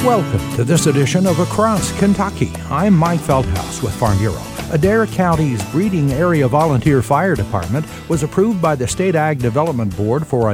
Welcome to this edition of Across Kentucky. I'm Mike Feldhaus with Farm Bureau. Adair County's Breeding Area Volunteer Fire Department was approved by the State Ag Development Board for a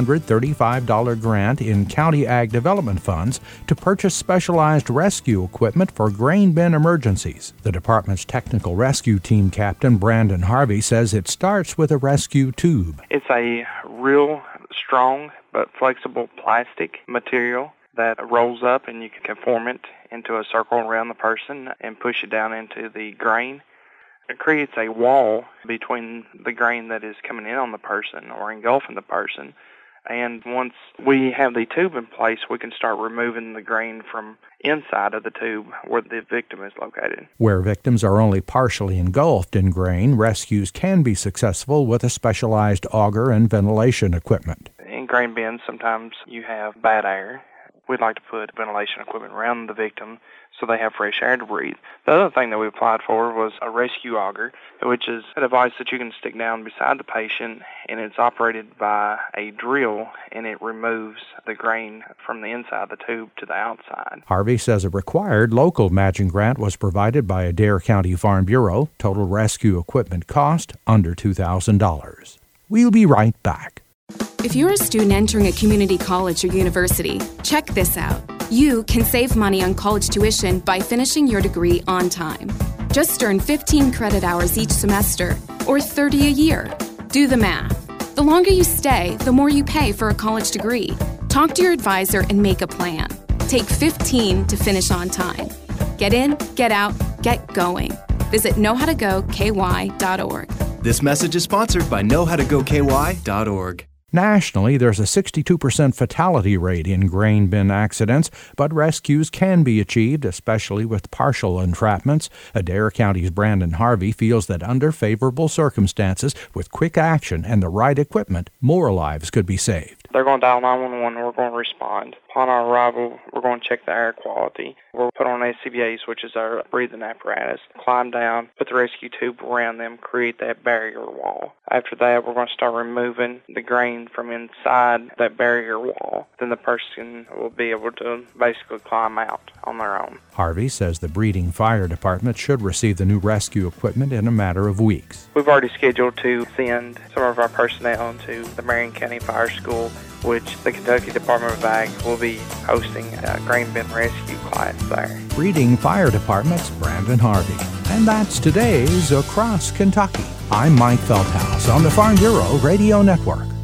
$935 grant in County Ag Development Funds to purchase specialized rescue equipment for grain bin emergencies. The department's technical rescue team captain, Brandon Harvey, says it starts with a rescue tube. It's a real strong but flexible plastic material that rolls up, and you can form it into a circle around the person and push it down into the grain. It creates a wall between the grain that is coming in on the person or engulfing the person. And once we have the tube in place, we can start removing the grain from inside of the tube where the victim is located. Where victims are only partially engulfed in grain, rescues can be successful with a specialized auger and ventilation equipment. In grain bins, sometimes you have bad air. We'd like to put ventilation equipment around the victim so they have fresh air to breathe. The other thing that we applied for was a rescue auger, which is a device that you can stick down beside the patient, and it's operated by a drill, and it removes the grain from the inside of the tube to the outside. Harvey says a required local matching grant was provided by Adair County Farm Bureau. Total rescue equipment cost under $2,000. We'll be right back. If you're a student entering a community college or university, check this out. You can save money on college tuition by finishing your degree on time. Just earn 15 credit hours each semester, or 30 a year. Do the math. The longer you stay, the more you pay for a college degree. Talk to your advisor and make a plan. Take 15 to finish on time. Get in, get out, get going. Visit knowhowtogoky.org. This message is sponsored by knowhowtogoky.org. Nationally, there's a 62% fatality rate in grain bin accidents, but rescues can be achieved, especially with partial entrapments. Adair County's Brandon Harvey feels that under favorable circumstances, with quick action and the right equipment, more lives could be saved. They're going to dial 911, and we're going to respond. Upon our arrival, we're going to check the air quality. We'll put on SCBAs, which is our breathing apparatus, climb down, put the rescue tube around them, create that barrier wall. After that, we're going to start removing the grain from inside that barrier wall. Then the person will be able to basically climb out on their own. Harvey says the Breeding Fire Department should receive the new rescue equipment in a matter of weeks. We've already scheduled to send some of our personnel to the Marion County Fire School, which the Kentucky Department of Ag will be hosting a grain bin rescue class there. Breeding Fire Department's Brandon Harvey. And that's today's Across Kentucky. I'm Mike Feldhaus on the Farm Bureau Radio Network.